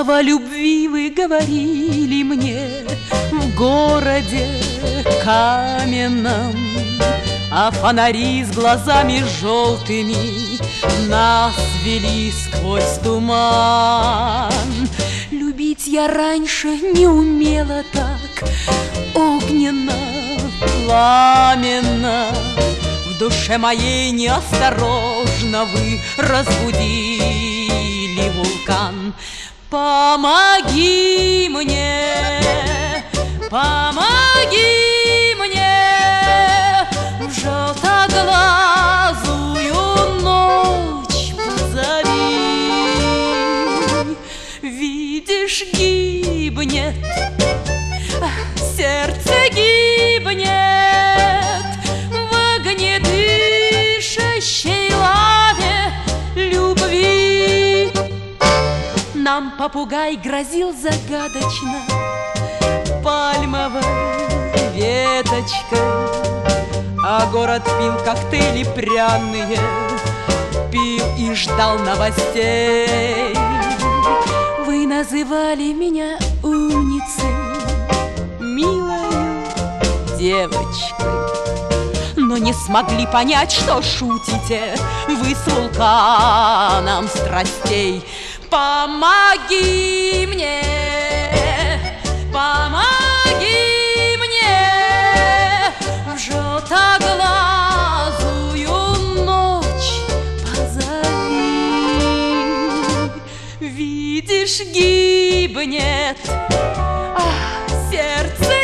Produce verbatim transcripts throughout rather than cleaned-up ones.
Слова любви вы говорили мне в городе каменном, а фонари с глазами желтыми нас вели сквозь туман. Любить я раньше не умела так огненно, пламенно. В душе моей неосторожно вы разбудили вулкан. Помоги мне, помоги мне, в желтоглазую ночь позови. Видишь, гибнет, сердце гибнет в огнедышащей лаве любви. Нам попугай грозил загадочно пальмовой веточкой, а город пил коктейли пряные, пил и ждал новостей. Вы называли меня умницей, милой девочкой, но не смогли понять, что шутите вы с вулканом страстей. Помоги мне, помоги мне, в желтоглазую ночь позови. Видишь, гибнет, ах, сердце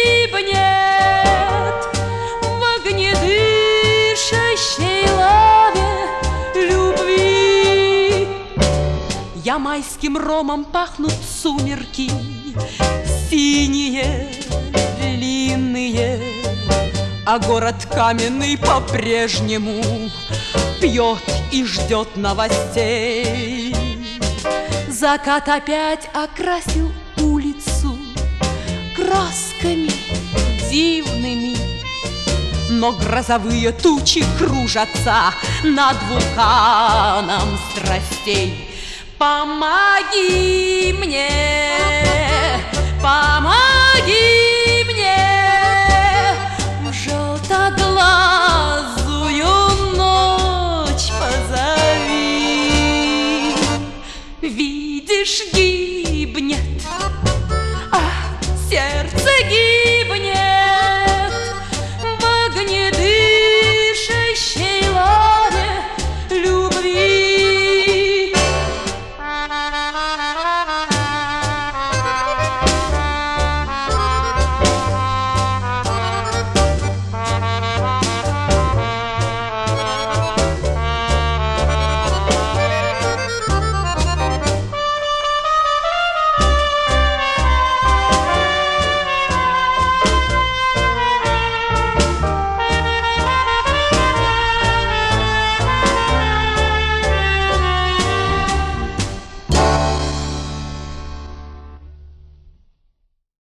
гибнет в огнедышащей лаве любви. Я майским ромом пахнут сумерки, синие, длинные, а город каменный по-прежнему пьет и ждет новостей. Закат опять окрасил улицу красками дивными, но грозовые тучи кружатся над вулканом страстей. Помоги мне, помоги.